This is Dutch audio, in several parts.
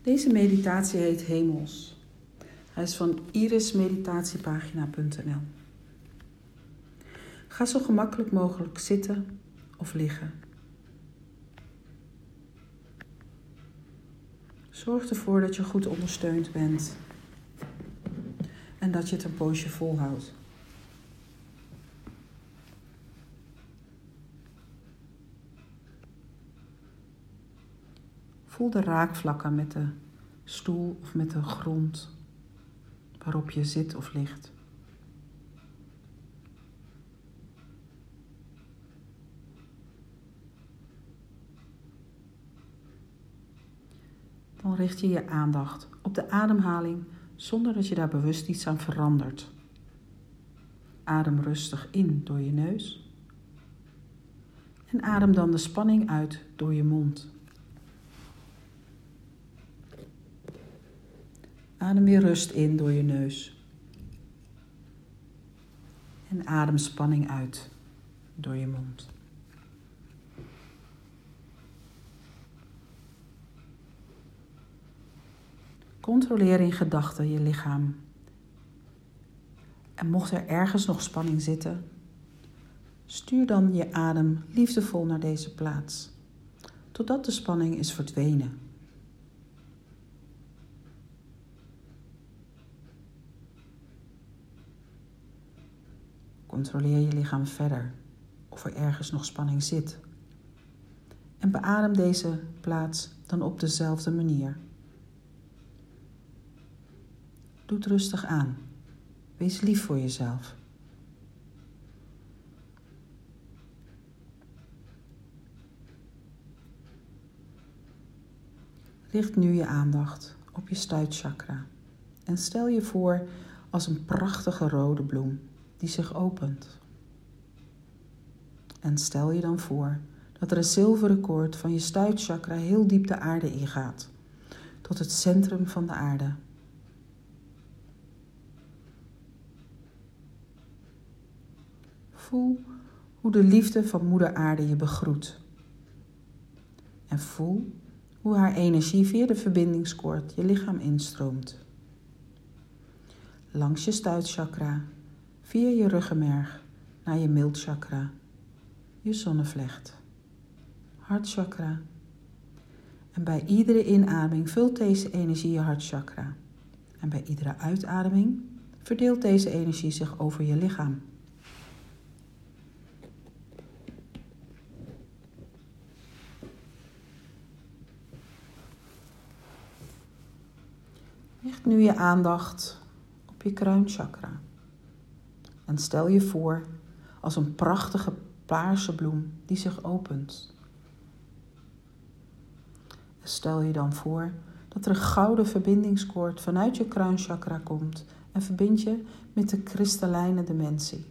Deze meditatie heet Hemels. Hij is van irismeditatiepagina.nl. Ga zo gemakkelijk mogelijk zitten of liggen. Zorg ervoor dat je goed ondersteund bent en dat je het een poosje volhoudt. Voel de raakvlakken met de stoel of met de grond waarop je zit of ligt. Dan richt je je aandacht op de ademhaling zonder dat je daar bewust iets aan verandert. Adem rustig in door je neus en adem dan de spanning uit door je mond. Adem weer rust in door je neus en adem spanning uit door je mond. Controleer in gedachten je lichaam. En mocht er ergens nog spanning zitten, stuur dan je adem liefdevol naar deze plaats, totdat de spanning is verdwenen. Controleer je lichaam verder of er ergens nog spanning zit. En beadem deze plaats dan op dezelfde manier. Doe het rustig aan. Wees lief voor jezelf. Richt nu je aandacht op je stuitchakra en stel je voor als een prachtige rode bloem die zich opent. En stel je dan voor dat er een zilveren koord van je stuitchakra heel diep de aarde ingaat, tot het centrum van de aarde. Voel hoe de liefde van Moeder Aarde je begroet. En voel hoe haar energie via de verbindingskoord je lichaam instroomt. Langs je stuitchakra, via je ruggenmerg, naar je miltchakra, je zonnevlecht, hartchakra. En bij iedere inademing vult deze energie je hartchakra. En bij iedere uitademing verdeelt deze energie zich over je lichaam. Richt nu je aandacht op je kruinchakra. En stel je voor als een prachtige paarse bloem die zich opent. En stel je dan voor dat er een gouden verbindingskoord vanuit je kruinchakra komt en verbindt je met de kristallijne dimensie.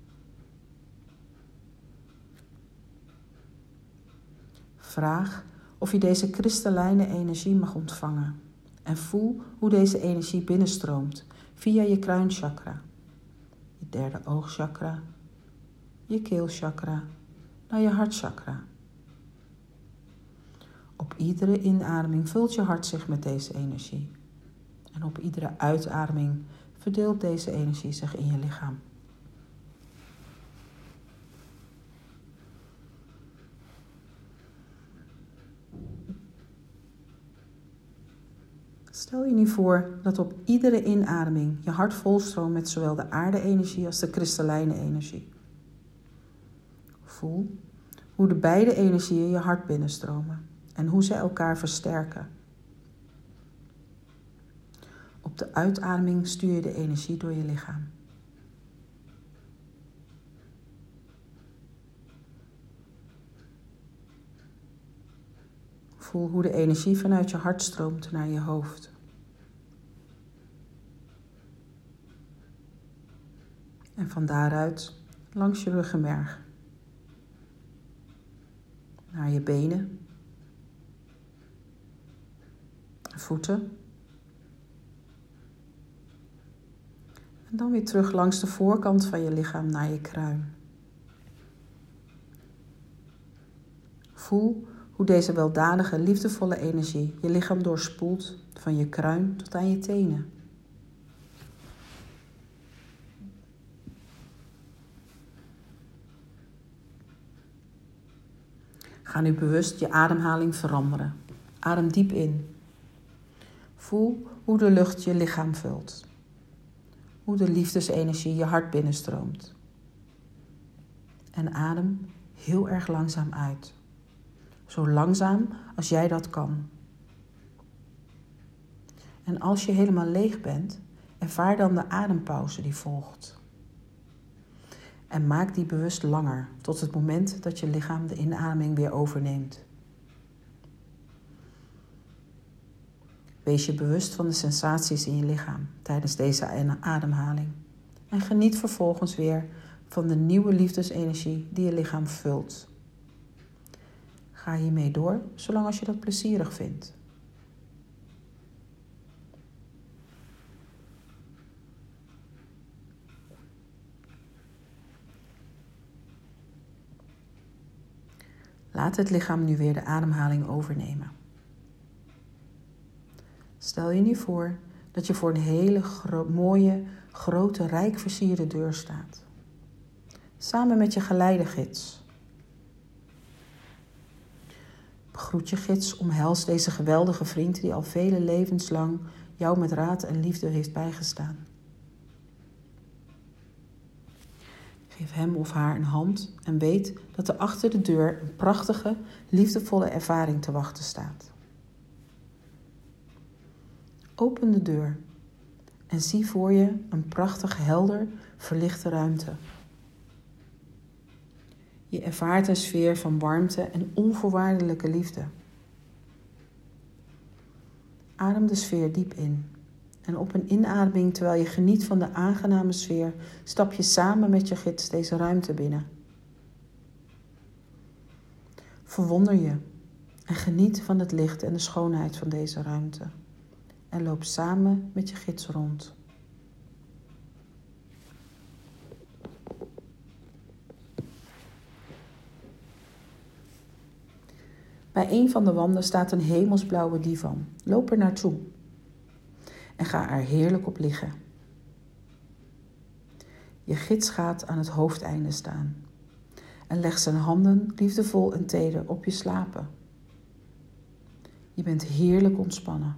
Vraag of je deze kristallijne energie mag ontvangen. En voel hoe deze energie binnenstroomt via je kruinchakra, je derde oogchakra, je keelchakra, naar je hartchakra. Op iedere inademing vult je hart zich met deze energie. En op iedere uitademing verdeelt deze energie zich in je lichaam. Stel je nu voor dat op iedere inademing je hart volstroomt met zowel de aarde-energie als de kristallijne energie. Voel hoe de beide energieën je hart binnenstromen en hoe ze elkaar versterken. Op de uitademing stuur je de energie door je lichaam. Voel hoe de energie vanuit je hart stroomt naar je hoofd. En van daaruit langs je ruggenmerg. Naar je benen. Voeten. En dan weer terug langs de voorkant van je lichaam naar je kruin. Voel hoe deze weldadige, liefdevolle energie je lichaam doorspoelt van je kruin tot aan je tenen. Ga nu bewust je ademhaling veranderen. Adem diep in. Voel hoe de lucht je lichaam vult. Hoe de liefdesenergie je hart binnenstroomt. En adem heel erg langzaam uit. Zo langzaam als jij dat kan. En als je helemaal leeg bent, ervaar dan de adempauze die volgt. En maak die bewust langer, tot het moment dat je lichaam de inademing weer overneemt. Wees je bewust van de sensaties in je lichaam tijdens deze ademhaling. En geniet vervolgens weer van de nieuwe liefdesenergie die je lichaam vult. Ga hiermee door, zolang als je dat plezierig vindt. Laat het lichaam nu weer de ademhaling overnemen. Stel je nu voor dat je voor een hele mooie, grote, rijk versierde deur staat. Samen met je geleidegids. Begroet je gids, omhels deze geweldige vriend die al vele levens lang jou met raad en liefde heeft bijgestaan. Geef hem of haar een hand en weet dat er achter de deur een prachtige, liefdevolle ervaring te wachten staat. Open de deur en zie voor je een prachtig, helder, verlichte ruimte. Je ervaart een sfeer van warmte en onvoorwaardelijke liefde. Adem de sfeer diep in. En op een inademing, terwijl je geniet van de aangename sfeer, stap je samen met je gids deze ruimte binnen. Verwonder je en geniet van het licht en de schoonheid van deze ruimte. En loop samen met je gids rond. Bij een van de wanden staat een hemelsblauwe divan. Loop er naartoe. En ga er heerlijk op liggen. Je gids gaat aan het hoofdeinde staan en legt zijn handen liefdevol en teder op je slapen. Je bent heerlijk ontspannen.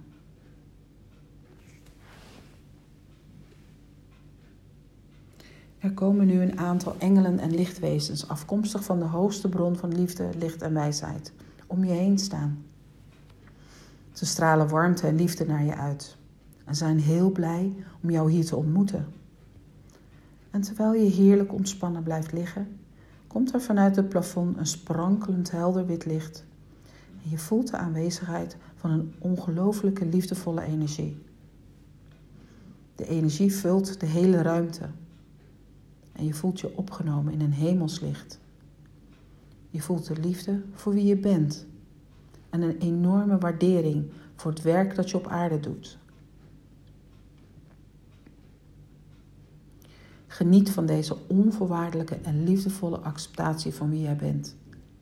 Er komen nu een aantal engelen en lichtwezens, afkomstig van de hoogste bron van liefde, licht en wijsheid, om je heen staan. Ze stralen warmte en liefde naar je uit en zijn heel blij om jou hier te ontmoeten. En terwijl je heerlijk ontspannen blijft liggen, komt er vanuit het plafond een sprankelend helder wit licht. En je voelt de aanwezigheid van een ongelooflijke liefdevolle energie. De energie vult de hele ruimte. En je voelt je opgenomen in een hemelslicht. Je voelt de liefde voor wie je bent. En een enorme waardering voor het werk dat je op aarde doet. Geniet van deze onvoorwaardelijke en liefdevolle acceptatie van wie jij bent.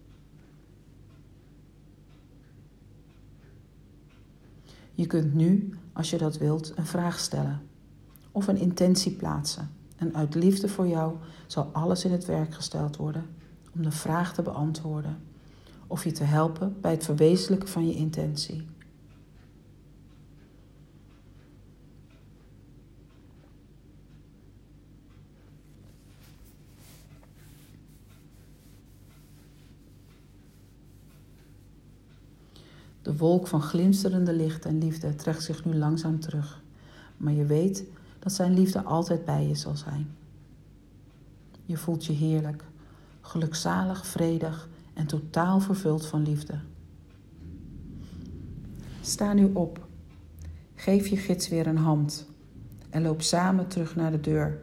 Je kunt nu, als je dat wilt, een vraag stellen of een intentie plaatsen. En uit liefde voor jou zal alles in het werk gesteld worden om de vraag te beantwoorden of je te helpen bij het verwezenlijken van je intentie. De wolk van glinsterende licht en liefde trekt zich nu langzaam terug, maar je weet dat zijn liefde altijd bij je zal zijn. Je voelt je heerlijk, gelukzalig, vredig en totaal vervuld van liefde. Sta nu op, geef je gids weer een hand en loop samen terug naar de deur.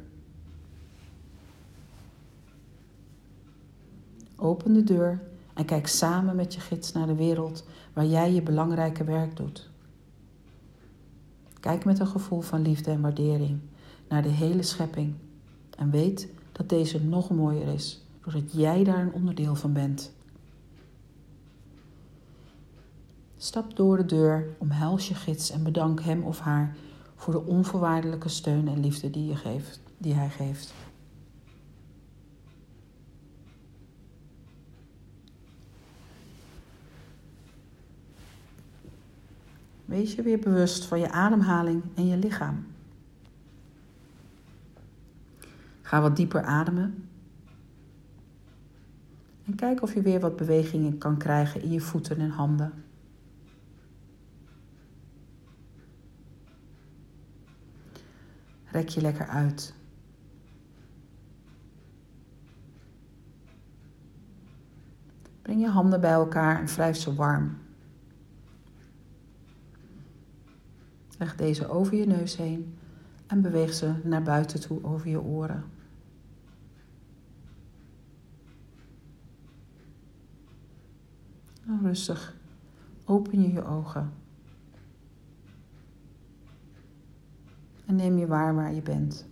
Open de deur en kijk samen met je gids naar de wereld waar jij je belangrijke werk doet. Kijk met een gevoel van liefde en waardering naar de hele schepping en weet dat deze nog mooier is, doordat jij daar een onderdeel van bent. Stap door de deur, omhels je gids en bedank hem of haar voor de onvoorwaardelijke steun en liefde die hij geeft. Wees je weer bewust van je ademhaling en je lichaam. Ga wat dieper ademen. En kijk of je weer wat bewegingen kan krijgen in je voeten en handen. Rek je lekker uit. Breng je handen bij elkaar en wrijf ze warm. Leg deze over je neus heen en beweeg ze naar buiten toe over je oren. En rustig open je je ogen. En neem je waar je bent.